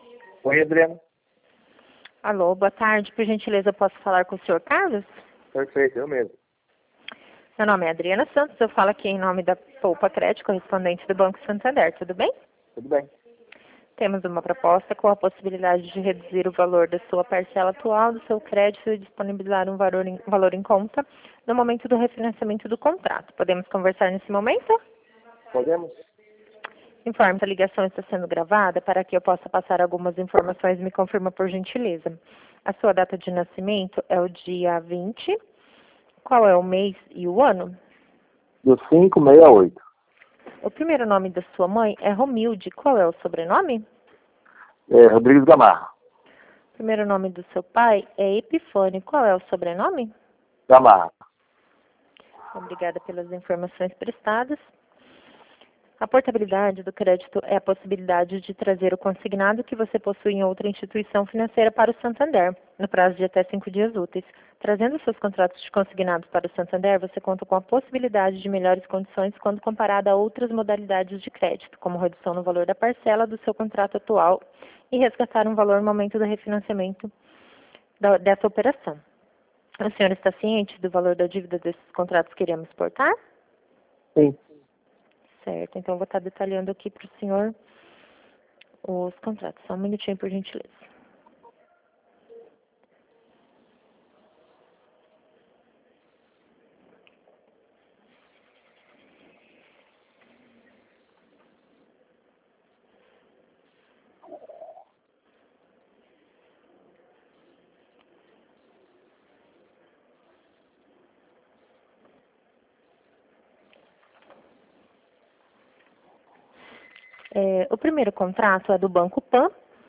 Oi, Adriana. Alô, boa tarde. Por gentileza, eu posso falar com o senhor Carlos? Perfeito, eu mesmo. Meu nome é Adriana Santos, eu falo aqui em nome da Poupa Crédito, correspondente do Banco Santander, tudo bem? Tudo bem. Temos uma proposta com a possibilidade de reduzir o valor da sua parcela atual do seu crédito e disponibilizar um valor em conta no momento do refinanciamento do contrato. Podemos conversar nesse momento? Podemos? Informe que a ligação está sendo gravada para que eu possa passar algumas informações. Me confirma por gentileza. A sua data de nascimento é o dia 20. Qual é o mês e o ano? Do 568. O primeiro nome da sua mãe é Romilde. Qual é o sobrenome? Rodrigues Gamarra. O primeiro nome do seu pai é Epifânio. Qual é o sobrenome? Gamarra. Obrigada pelas informações prestadas. A portabilidade do crédito é a possibilidade de trazer o consignado que você possui em outra instituição financeira para o Santander, no prazo de até 5 dias úteis. Trazendo seus contratos de consignados para o Santander, você conta com a possibilidade de melhores condições quando comparada a outras modalidades de crédito, como redução no valor da parcela do seu contrato atual e resgatar um valor no momento do refinanciamento dessa operação. O senhor está ciente do valor da dívida desses contratos que iremos exportar? Sim. Certo, então eu vou estar detalhando aqui para o senhor os contratos. Só um minutinho, por gentileza. O primeiro contrato é do Banco Pan.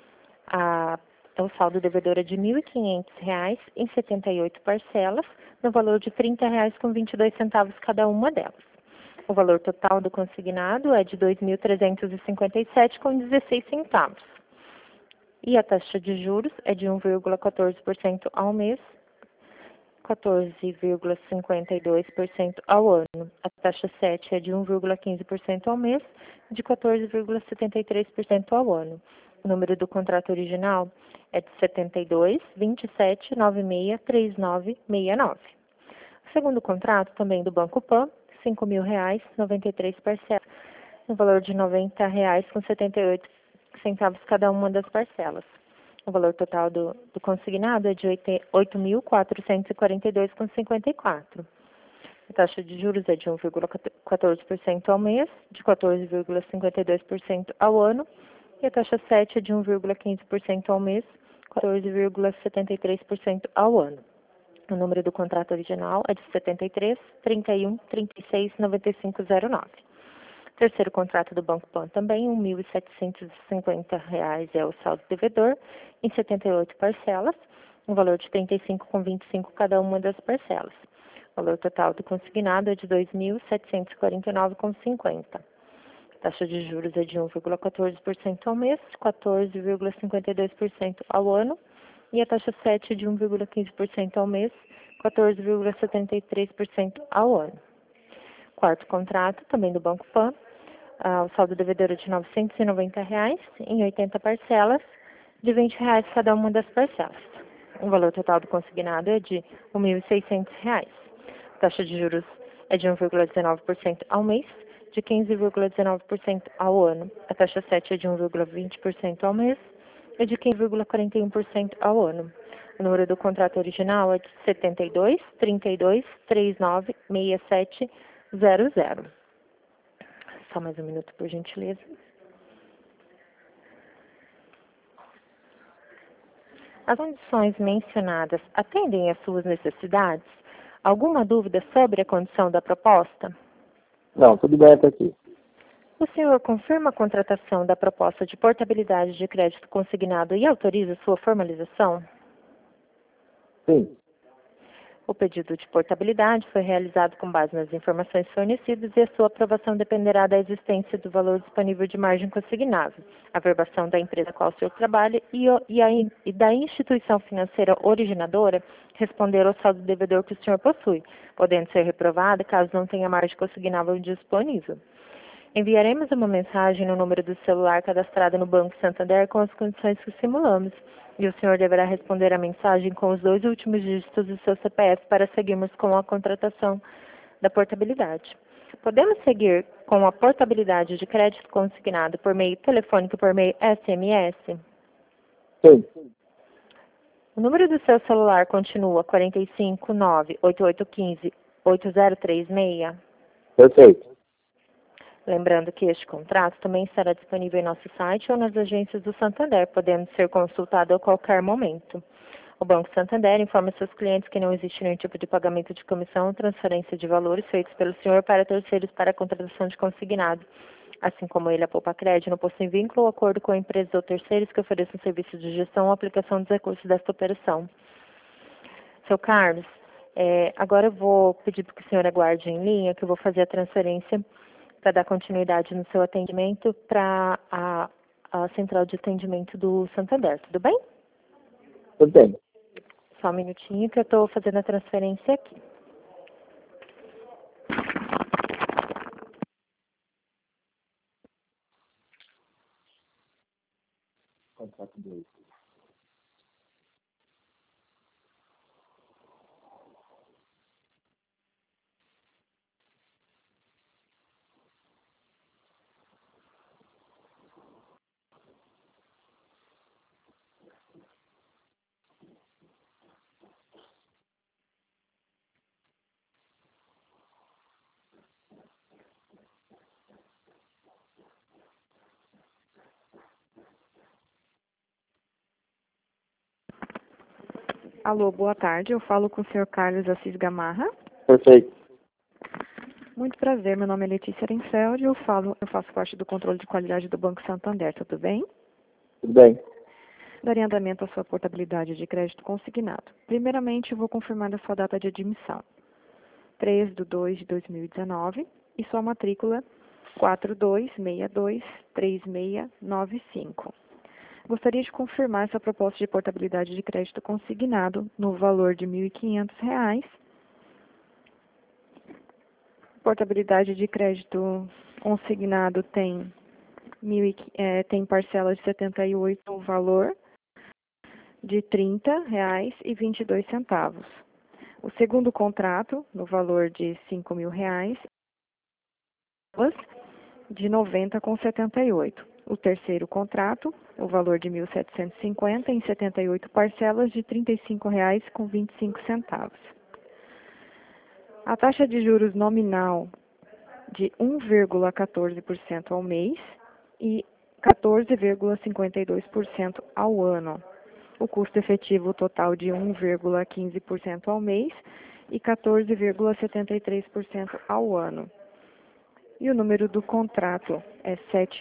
O saldo devedor é de R$ 1.500 em 78 parcelas, no valor de R$ 30,22 cada uma delas. O valor total do consignado é de R$ 2.357,16. E a taxa de juros é de 1,14% ao mês, 14,52% ao ano. A taxa 7 é de 1,15% ao mês, de 14,73% ao ano. O número do contrato original é de 72 27 96 39 69. O segundo contrato, também do Banco Pan, R$ 5.000, 93 parcelas, no valor de R$ 90,78 cada uma das parcelas. O valor total do consignado é de R$ 8.442,54. A taxa de juros é de 1,14% ao mês, de 14,52% ao ano, e a taxa 7 é de 1,15% ao mês, 14,73% ao ano. O número do contrato original é de 73 31 36 9509. Terceiro contrato do Banco Pan também, R$ 1.750 é o saldo devedor, em 78 parcelas, um valor de R$ 35,25 cada uma das parcelas. O valor total do consignado é de R$ 2.749,50. A taxa de juros é de 1,14% ao mês, 14,52% ao ano, e a taxa 7 é de 1,15% ao mês, 14,73% ao ano. Quarto contrato, também do Banco Pan, o saldo devedor é de R$ 990 em 80 parcelas, de R$ 20 cada uma das parcelas. O valor total do consignado é de R$ 1.600. A taxa de juros é de 1,19% ao mês, de 15,19% ao ano. A taxa 7 é de 1,20% ao mês e de 15,41% ao ano. O número do contrato original é de 72 32 39 67 00. Só mais um minuto, por gentileza. As condições mencionadas atendem às suas necessidades? Alguma dúvida sobre a condição da proposta? Não, tudo bem até aqui. O senhor confirma a contratação da proposta de portabilidade de crédito consignado e autoriza sua formalização? Sim. O pedido de portabilidade foi realizado com base nas informações fornecidas e a sua aprovação dependerá da existência do valor disponível de margem consignável, a verbação da empresa com a qual o senhor trabalha e da instituição financeira originadora responder ao saldo devedor que o senhor possui, podendo ser reprovada caso não tenha margem consignável disponível. Enviaremos uma mensagem no número do celular cadastrado no Banco Santander com as condições que simulamos. E o senhor deverá responder a mensagem com os 2 últimos dígitos do seu CPF para seguirmos com a contratação da portabilidade. Podemos seguir com a portabilidade de crédito consignado por meio telefônico e por meio SMS? Sim. O número do seu celular continua 459-8815-8036? Perfeito. Lembrando que este contrato também estará disponível em nosso site ou nas agências do Santander, podendo ser consultado a qualquer momento. O Banco Santander informa seus clientes que não existe nenhum tipo de pagamento de comissão ou transferência de valores feitos pelo senhor para terceiros para a contratação de consignado. Assim como ele, a Poupa Crédito não possui vínculo ou acordo com empresas ou terceiros que ofereçam serviços de gestão ou aplicação dos recursos desta operação. Seu Carlos, agora eu vou pedir para que o senhor aguarde em linha, que eu vou fazer a transferência para dar continuidade no seu atendimento para a central de atendimento do Santander, tudo bem? Tudo bem. Só um minutinho que eu estou fazendo a transferência aqui. Contrato 2. Alô, boa tarde. Eu falo com o senhor Carlos Assis Gamarra. Perfeito. Muito prazer, meu nome é Letícia Arenfeld e eu faço parte do controle de qualidade do Banco Santander, tudo bem? Tudo bem. Darei andamento à sua portabilidade de crédito consignado. Primeiramente, eu vou confirmar a sua data de admissão. 3/2/2019 e sua matrícula 42623695. Gostaria de confirmar essa proposta de portabilidade de crédito consignado no valor de R$ 1.500. Portabilidade de crédito consignado tem parcela de 78, o valor de R$ 30,22. O segundo contrato, no valor de R$ 5.000, de R$ 90,78. O terceiro contrato, o valor de R$ 1.750 em 78 parcelas de R$ 35,25. A taxa de juros nominal de 1,14% ao mês e 14,52% ao ano. O custo efetivo total de 1,15% ao mês e 14,73% ao ano. E o número do contrato é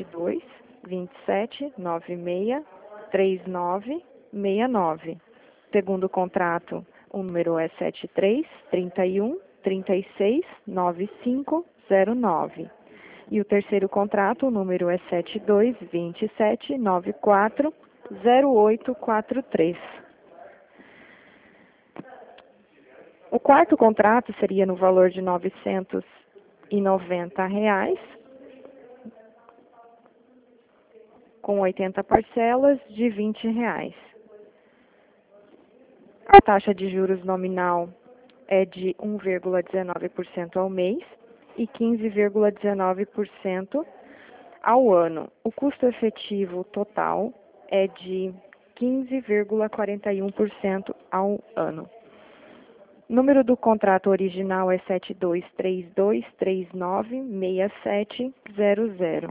7227963969. Segundo contrato, o número é 7331369509. E o terceiro contrato, o número é 7227940843. O quarto contrato seria no valor de R$ 990, com 80 parcelas de R$ 20. A taxa de juros nominal é de 1,19% ao mês e 15,19% ao ano. O custo efetivo total é de 15,41% ao ano. O número do contrato original é 7232396700.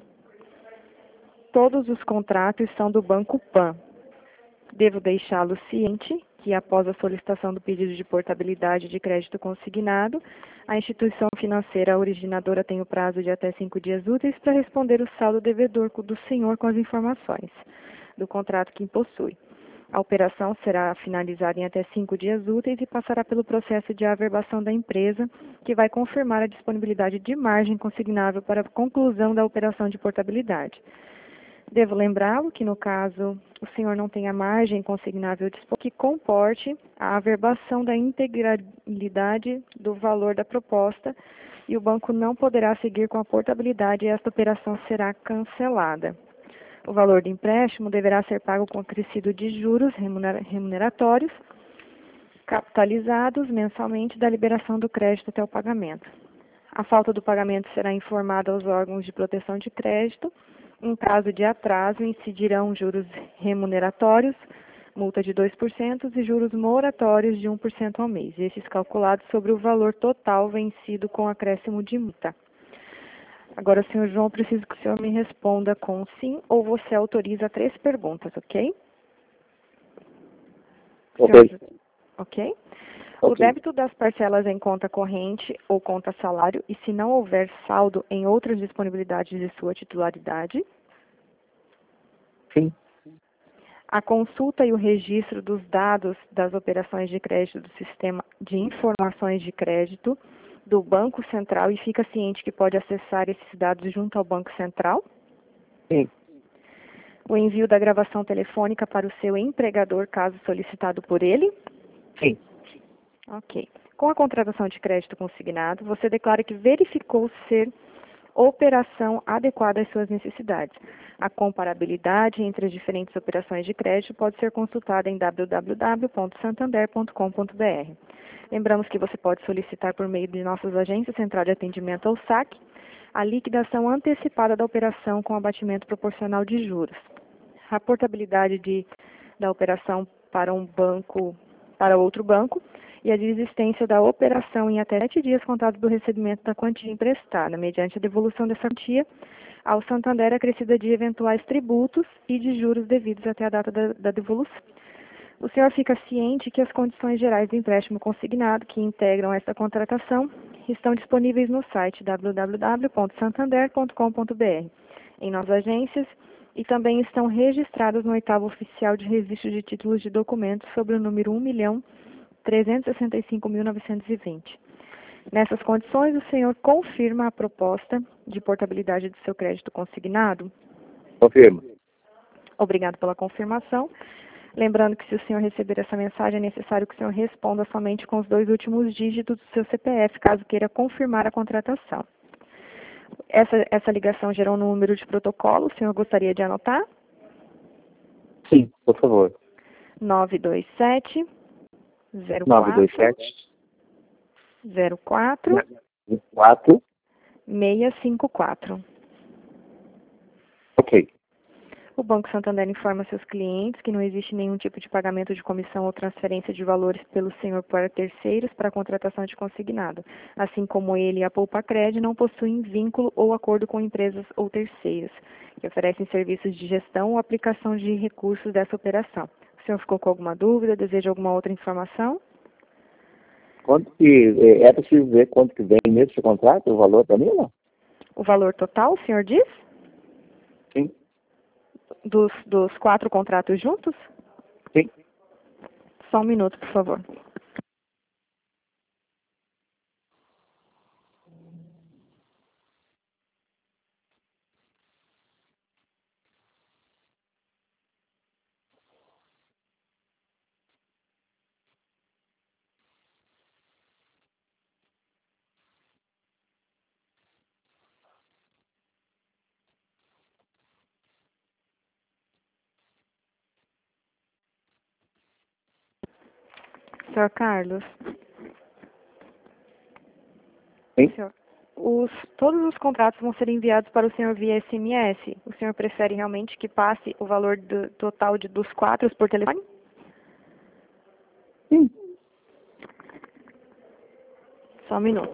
Todos os contratos são do Banco Pan. Devo deixá-lo ciente que, após a solicitação do pedido de portabilidade de crédito consignado, a instituição financeira originadora tem o prazo de até 5 dias úteis para responder o saldo devedor do senhor com as informações do contrato que possui. A operação será finalizada em até 5 dias úteis e passará pelo processo de averbação da empresa, que vai confirmar a disponibilidade de margem consignável para a conclusão da operação de portabilidade. Devo lembrá-lo que, no caso, o senhor não tenha margem consignável que comporte a averbação da integralidade do valor da proposta e o banco não poderá seguir com a portabilidade e esta operação será cancelada. O valor do empréstimo deverá ser pago com acrescido de juros remuneratórios, capitalizados mensalmente da liberação do crédito até o pagamento. A falta do pagamento será informada aos órgãos de proteção de crédito. Em caso de atraso, incidirão juros remuneratórios, multa de 2% e juros moratórios de 1% ao mês, esses calculados sobre o valor total vencido com acréscimo de multa. Agora, senhor João, preciso que o senhor me responda com sim ou você autoriza 3 perguntas, ok? Ok. Senhor, ok? O débito das parcelas em conta corrente ou conta salário e se não houver saldo em outras disponibilidades de sua titularidade. Sim. A consulta e o registro dos dados das operações de crédito do Sistema de Informações de Crédito do Banco Central e fica ciente que pode acessar esses dados junto ao Banco Central. Sim. O envio da gravação telefônica para o seu empregador, caso solicitado por ele. Sim. Ok. Com a contratação de crédito consignado, você declara que verificou ser operação adequada às suas necessidades. A comparabilidade entre as diferentes operações de crédito pode ser consultada em www.santander.com.br. Lembramos que você pode solicitar por meio de nossas agências Central de Atendimento ao SAC a liquidação antecipada da operação com abatimento proporcional de juros. A portabilidade da operação para outro banco e a desistência da operação em até 7 dias contados do recebimento da quantia emprestada, mediante a devolução dessa quantia ao Santander acrescida de eventuais tributos e de juros devidos até a data da devolução. O senhor fica ciente que as condições gerais do empréstimo consignado que integram esta contratação estão disponíveis no site www.santander.com.br, em nossas agências, e também estão registradas no 8º Oficial de Registro de Títulos de Documentos sobre o número 1.365.920. Nessas condições, o senhor confirma a proposta de portabilidade do seu crédito consignado? Confirmo. Obrigado pela confirmação. Lembrando que se o senhor receber essa mensagem, é necessário que o senhor responda somente com os 2 últimos dígitos do seu CPF, caso queira confirmar a contratação. Essa ligação gerou um número de protocolo, o senhor gostaria de anotar? Sim, por favor. 927 04 927 04 4. 654. Ok. O Banco Santander informa seus clientes que não existe nenhum tipo de pagamento de comissão ou transferência de valores pelo senhor para terceiros para a contratação de consignado. Assim como ele e a Poupacred não possuem vínculo ou acordo com empresas ou terceiros que oferecem serviços de gestão ou aplicação de recursos dessa operação. O senhor ficou com alguma dúvida? Deseja alguma outra informação? Quanto que é preciso ver quanto que vem nesse contrato, o valor para mim ou não? O valor total, o senhor diz? Sim. Dos 4 contratos juntos? Sim. Só um minuto, por favor. Senhor Carlos? Sim. Senhor, todos os contratos vão ser enviados para o senhor via SMS. O senhor prefere realmente que passe o valor total dos 4 por telefone? Sim. Só um minuto.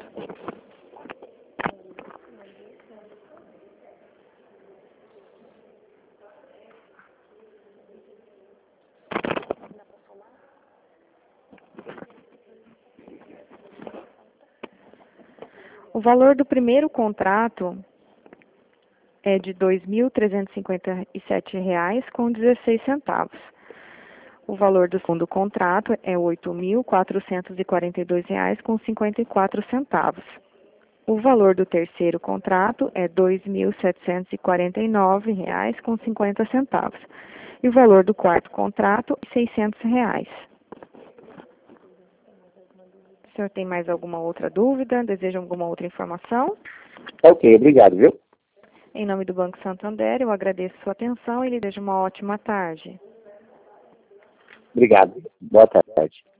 O valor do primeiro contrato é de R$ 2.357,16. O valor do segundo contrato é R$ 8.442,54. O valor do terceiro contrato é R$ 2.749,50. E o valor do quarto contrato é R$ 600. senhor tem mais alguma outra dúvida? Deseja alguma outra informação? Ok, obrigado, viu? Em nome do Banco Santander, eu agradeço sua atenção e lhe desejo uma ótima tarde. Obrigado. Boa tarde.